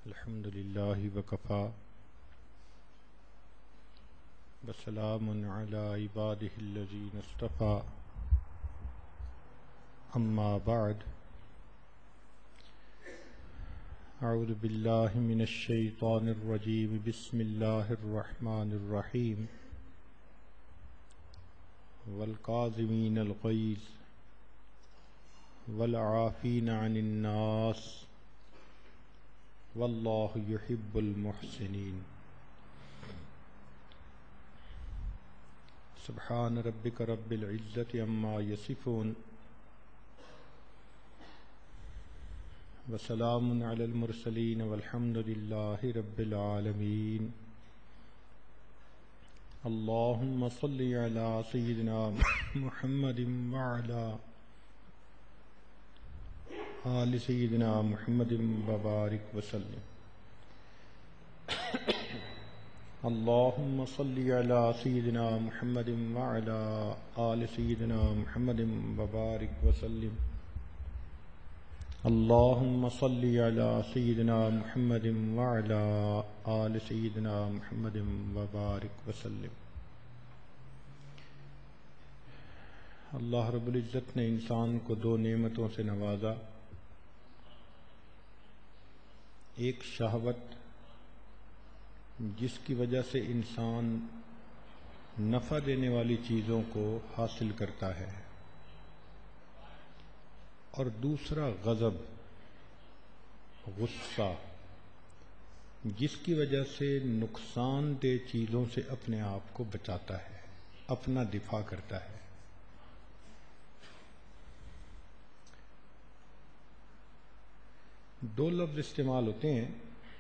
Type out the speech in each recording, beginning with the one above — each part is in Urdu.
الحمد لله وكفى وسلام على عباده الذين اصطفى أما بعد أعوذ بالله من الشيطان الرجيم بسم الله الرحمن الرحيم والكاظمين الغيظ والعافين عن الناس والله يحب المحسنين سبحان ربك رب العزة عما يصفون وسلام على المرسلين والحمد لله رب العالمين اللهم صل على سيدنا محمد وعلى آل سيدنا محمد وبارك وسلم اللهم صل على سيدنا محمد وعلى آل سيدنا محمد وبارك وسلم اللهم صل على سيدنا محمد وعلى آل سيدنا محمد وبارك وسلم اللہ رب العزت نے انسان کو دو نعمتوں سے نوازا، ایک شہوت جس کی وجہ سے انسان نفع دینے والی چیزوں کو حاصل کرتا ہے، اور دوسرا غضب، غصہ، جس کی وجہ سے نقصان دہ چیزوں سے اپنے آپ کو بچاتا ہے، اپنا دفاع کرتا ہے۔ دو لفظ استعمال ہوتے ہیں،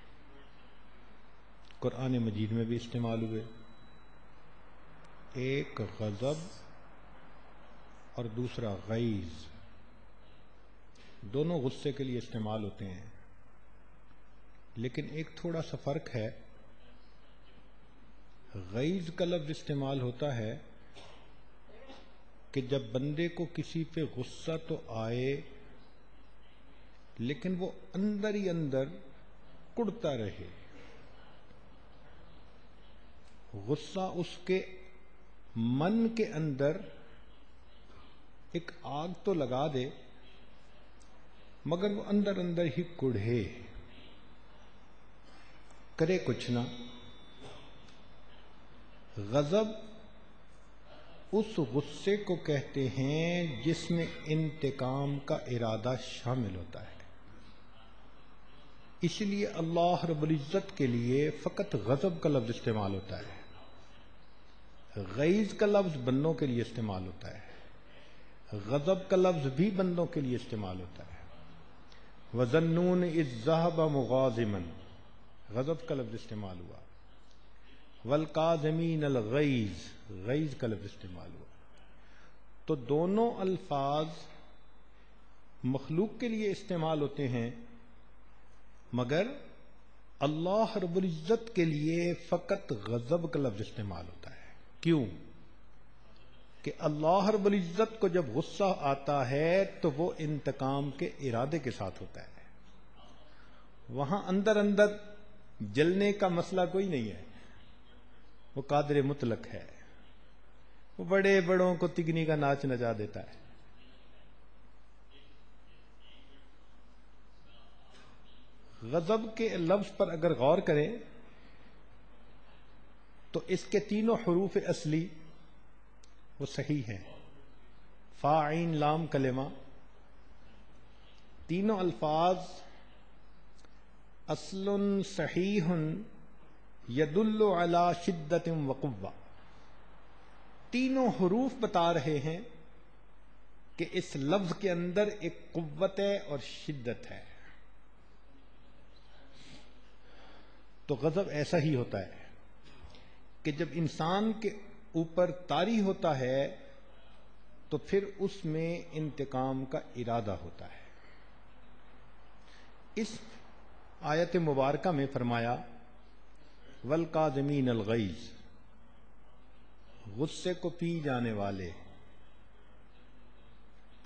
قرآن مجید میں بھی استعمال ہوئے، ایک غضب اور دوسرا غیظ، دونوں غصے کے لیے استعمال ہوتے ہیں، لیکن ایک تھوڑا سا فرق ہے۔ غیظ کا لفظ استعمال ہوتا ہے کہ جب بندے کو کسی پہ غصہ تو آئے لیکن وہ اندر ہی اندر کڑتا رہے، غصہ اس کے من کے اندر ایک آگ تو لگا دے مگر وہ اندر اندر ہی کڑھے، کرے کچھ نہ۔ غضب اس غصے کو کہتے ہیں جس میں انتقام کا ارادہ شامل ہوتا ہے، اس لیے اللہ رب العزت کے لیے فقط غضب کا لفظ استعمال ہوتا ہے، غیظ کا لفظ بندوں کے لیے استعمال ہوتا ہے، غضب کا لفظ بھی بندوں کے لیے استعمال ہوتا ہے۔ وَظَنُّونِ إِذْ ذَهَبَ مُغَاضِبًا، غضب کا لفظ استعمال ہوا۔ وَالْكَاظِمِينَ الْغَيْظَ، غیظ کا لفظ استعمال ہوا۔ تو دونوں الفاظ مخلوق کے لیے استعمال ہوتے ہیں، مگر اللہ رب العزت کے لیے فقط غضب کا لفظ استعمال ہوتا ہے۔ کیوں؟ کہ اللہ رب العزت کو جب غصہ آتا ہے تو وہ انتقام کے ارادے کے ساتھ ہوتا ہے، وہاں اندر اندر جلنے کا مسئلہ کوئی نہیں ہے، وہ قادر مطلق ہے، وہ بڑے بڑوں کو تگنی کا ناچ نچا دیتا ہے۔ غضب کے لفظ پر اگر غور کریں تو اس کے تینوں حروف اصلی وہ صحیح ہیں، فا عین لام کلمہ، تینوں الفاظ اصل صحیح یدل علی شدت وقوہ، تینوں حروف بتا رہے ہیں کہ اس لفظ کے اندر ایک قوت ہے اور شدت ہے۔ تو غضب ایسا ہی ہوتا ہے کہ جب انسان کے اوپر طاری ہوتا ہے تو پھر اس میں انتقام کا ارادہ ہوتا ہے۔ اس آیت مبارکہ میں فرمایا وَالْكَاظِمِينَ الْغَيْظَ، غصے کو پی جانے والے۔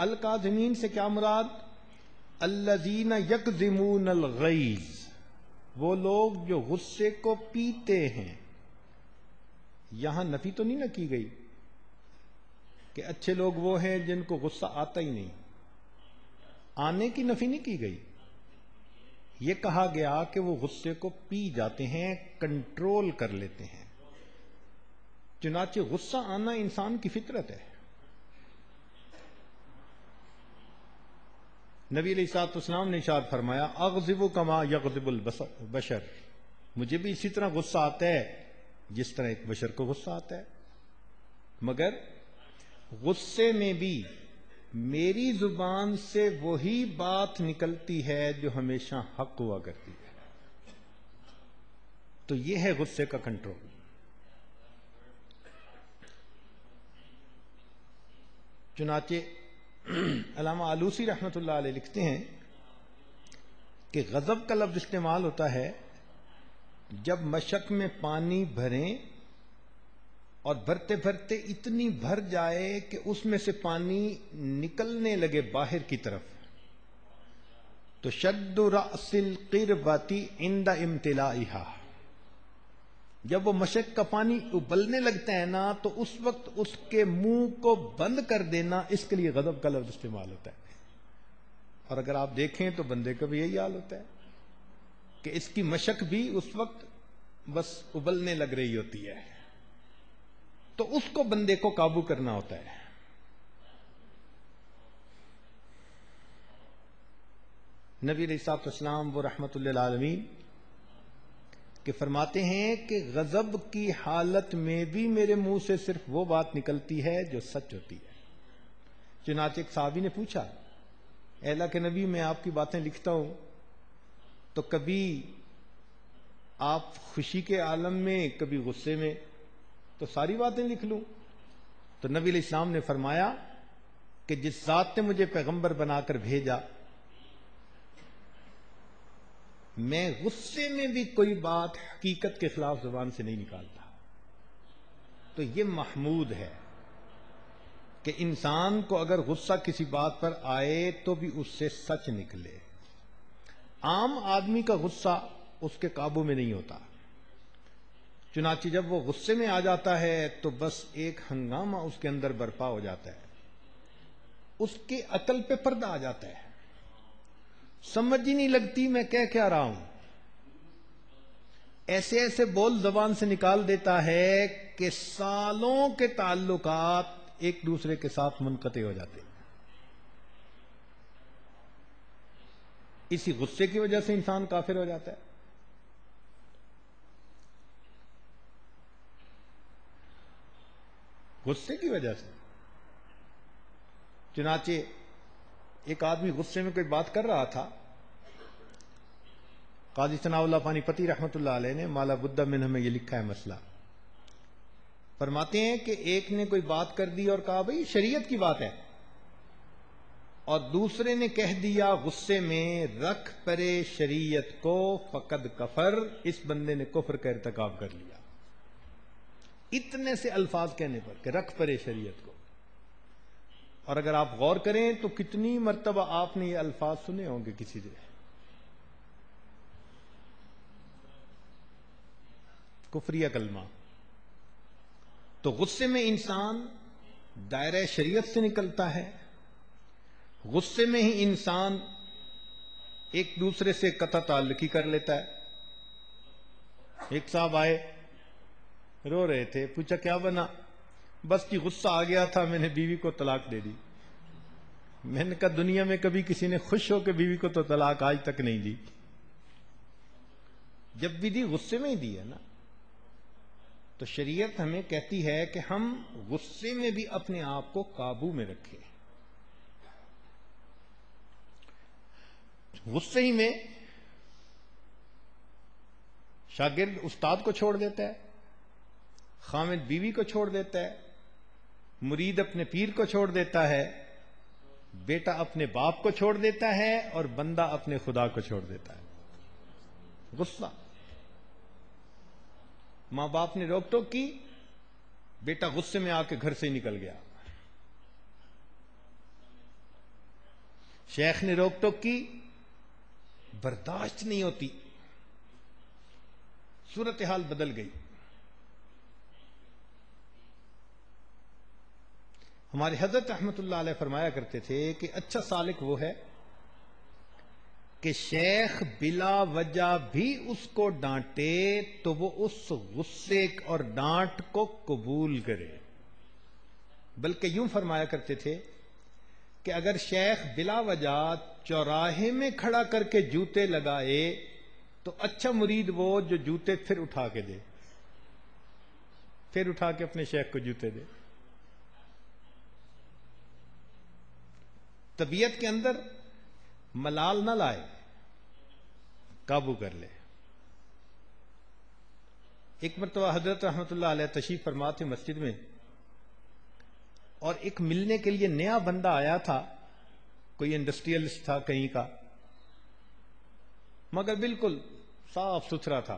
الکاظمین سے کیا مراد؟ الذین یکظمون الغیظ، وہ لوگ جو غصے کو پیتے ہیں، یہاں نفی تو نہیں نہ کی گئی کہ اچھے لوگ وہ ہیں جن کو غصہ آتا ہی نہیں، آنے کی نفی نہیں کی گئی، یہ کہا گیا کہ وہ غصے کو پی جاتے ہیں، کنٹرول کر لیتے ہیں۔ چنانچہ غصہ آنا انسان کی فطرت ہے۔ نبی علیہ الصلوۃ والسلام نے ارشاد فرمایا اغضب کما یغضب البشر، مجھے بھی اسی طرح غصہ آتا ہے جس طرح ایک بشر کو غصہ آتا ہے، مگر غصے میں بھی میری زبان سے وہی بات نکلتی ہے جو ہمیشہ حق ہوا کرتی ہے۔ تو یہ ہے غصے کا کنٹرول۔ چنانچہ علامہ آلوسی رحمۃ اللہ علیہ لکھتے ہیں کہ غضب کا لفظ استعمال ہوتا ہے جب مشک میں پانی بھریں اور بھرتے بھرتے اتنی بھر جائے کہ اس میں سے پانی نکلنے لگے باہر کی طرف، تو شد رأس القربۃ عند امتلائها، جب وہ مشک کا پانی ابلنے لگتا ہے نا تو اس وقت اس کے منہ کو بند کر دینا، اس کے لیے غضب کا لفظ استعمال ہوتا ہے۔ اور اگر آپ دیکھیں تو بندے کا بھی یہی حال ہوتا ہے کہ اس کی مشک بھی اس وقت بس ابلنے لگ رہی ہوتی ہے، تو اس کو بندے کو قابو کرنا ہوتا ہے۔ نبی علیہ الصلوۃ والسلام وہ رحمت للعالمین کہ فرماتے ہیں کہ غضب کی حالت میں بھی میرے منہ سے صرف وہ بات نکلتی ہے جو سچ ہوتی ہے۔ چنانچہ ایک صحابی نے پوچھا اے اللہ کے نبی، میں آپ کی باتیں لکھتا ہوں تو کبھی آپ خوشی کے عالم میں کبھی غصے میں، تو ساری باتیں لکھ لوں؟ تو نبی علیہ السلام نے فرمایا کہ جس ذات نے مجھے پیغمبر بنا کر بھیجا، میں غصے میں بھی کوئی بات حقیقت کے خلاف زبان سے نہیں نکالتا۔ تو یہ محمود ہے کہ انسان کو اگر غصہ کسی بات پر آئے تو بھی اس سے سچ نکلے۔ عام آدمی کا غصہ اس کے قابو میں نہیں ہوتا، چنانچہ جب وہ غصے میں آ جاتا ہے تو بس ایک ہنگامہ اس کے اندر برپا ہو جاتا ہے، اس کے عقل پہ پردہ آ جاتا ہے، سمجھ ہی نہیں لگتی میں کیا رہا ہوں، ایسے ایسے بول زبان سے نکال دیتا ہے کہ سالوں کے تعلقات ایک دوسرے کے ساتھ منقطع ہو جاتے ہیں۔ اسی غصے کی وجہ سے انسان کافر ہو جاتا ہے۔ غصے کی وجہ سے۔ چنانچہ ایک آدمی غصے میں کوئی بات کر رہا تھا، قاضی ثناء اللہ پانی پتی رحمۃ اللہ علیہ نے مالا بدہ منہ میں یہ لکھا ہے مسئلہ، فرماتے ہیں کہ ایک نے کوئی بات کر دی اور کہا بھئی شریعت کی بات ہے، اور دوسرے نے کہہ دیا غصے میں رکھ پرے شریعت کو فقد کفر، اس بندے نے کفر کا ارتکاب کر لیا۔ اتنے سے الفاظ کہنے پر کہ رکھ پرے شریعت کو، اور اگر آپ غور کریں تو کتنی مرتبہ آپ نے یہ الفاظ سنے ہوں گے کسی سے۔ کفریہ کلمہ۔ تو غصے میں انسان دائرہ شریعت سے نکلتا ہے، غصے میں ہی انسان ایک دوسرے سے قطع تعلقی کر لیتا ہے۔ ایک صاحب آئے، رو رہے تھے، پوچھا کیا بنا؟ بس کہ غصہ آ گیا تھا، میں نے بیوی کو طلاق دے دی۔ میں نے کہا دنیا میں کبھی کسی نے خوش ہو کے بیوی کو تو طلاق آج تک نہیں دی، جب بھی دی غصے میں ہی دی ہے نا۔ تو شریعت ہمیں کہتی ہے کہ ہم غصے میں بھی اپنے آپ کو قابو میں رکھیں۔ غصے ہی میں شاگرد استاد کو چھوڑ دیتا ہے، خامد بیوی کو چھوڑ دیتا ہے، مرید اپنے پیر کو چھوڑ دیتا ہے، بیٹا اپنے باپ کو چھوڑ دیتا ہے، اور بندہ اپنے خدا کو چھوڑ دیتا ہے۔ غصہ، ماں باپ نے روک ٹوک کی، بیٹا غصے میں آ کے گھر سے ہی نکل گیا، شیخ نے روک ٹوک کی، برداشت نہیں ہوتی، صورتحال بدل گئی. ہمارے حضرت رحمت اللہ علیہ فرمایا کرتے تھے کہ اچھا سالک وہ ہے کہ شیخ بلا وجہ بھی اس کو ڈانٹے تو وہ اس غصے اور ڈانٹ کو قبول کرے. بلکہ یوں فرمایا کرتے تھے کہ اگر شیخ بلا وجہ چوراہے میں کھڑا کر کے جوتے لگائے تو اچھا مرید وہ جو جوتے پھر اٹھا کے دے، پھر اٹھا کے اپنے شیخ کو جوتے دے. طبیعت کے اندر ملال نہ لائے، قابو کر لے. ایک مرتبہ حضرت رحمت اللہ علیہ تشریف فرما تھے مسجد میں، اور ایک ملنے کے لیے نیا بندہ آیا تھا، کوئی انڈسٹریلسٹ تھا کہیں کا، مگر بالکل صاف ستھرا تھا.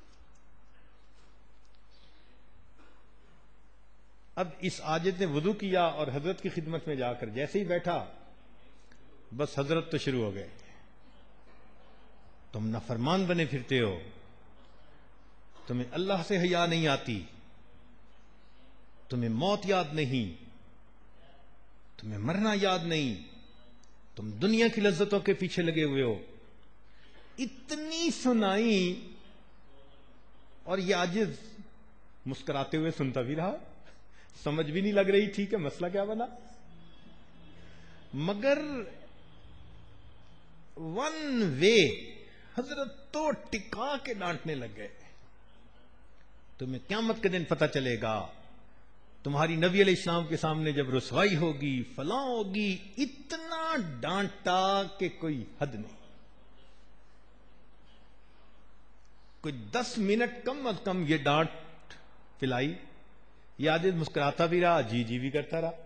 اب اس عاجز نے وضو کیا اور حضرت کی خدمت میں جا کر جیسے ہی بیٹھا، بس حضرت تو شروع ہو گئے، تم نافرمان بنے پھرتے ہو، تمہیں اللہ سے حیا نہیں آتی، تمہیں موت یاد نہیں، تمہیں مرنا یاد نہیں، تم دنیا کی لذتوں کے پیچھے لگے ہوئے ہو. اتنی سنائی اور یہ عاجز مسکراتے ہوئے سنتا بھی رہا، سمجھ بھی نہیں لگ رہی تھی کہ مسئلہ کیا بنا. مگر ون وے حضرت تو ٹکا کے ڈانٹنے لگ گئے، تمہیں قیامت کے دن پتہ چلے گا، تمہاری نبی علیہ السلام کے سامنے جب رسوائی ہوگی، فلاں ہوگی. اتنا ڈانٹا کہ کوئی حد نہیں. کوئی 10 منٹ کم از کم یہ ڈانٹ پلائی. یہ عاجز مسکراتا بھی رہا، جی جی بھی کرتا رہا.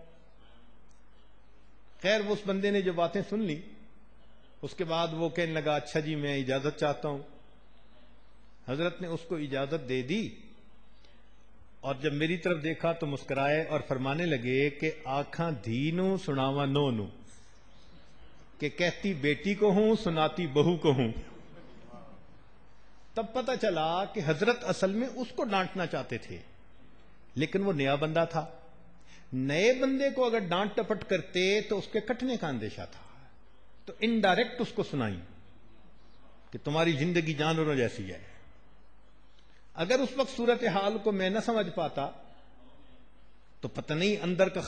خیر وہ اس بندے نے جو باتیں سن لی، اس کے بعد وہ کہنے لگا اچھا جی میں اجازت چاہتا ہوں. حضرت نے اس کو اجازت دے دی، اور جب میری طرف دیکھا تو مسکرائے اور فرمانے لگے کہ آنکھاں دھینو سناوا نو نو، کہ کہتی بیٹی کو ہوں سناتی بہو کو ہوں. تب پتہ چلا کہ حضرت اصل میں اس کو ڈانٹنا چاہتے تھے، لیکن وہ نیا بندہ تھا. نئے بندے کو اگر ڈانٹ ٹپٹ کرتے تو اس کے کٹنے کا اندیشہ تھا، تو انڈائریکٹ اس کو سنائی کہ تمہاری زندگی جانوروں جیسی ہے. اگر اس وقت صورتحال کو میں نہ سمجھ پاتا تو پتہ نہیں اندر کا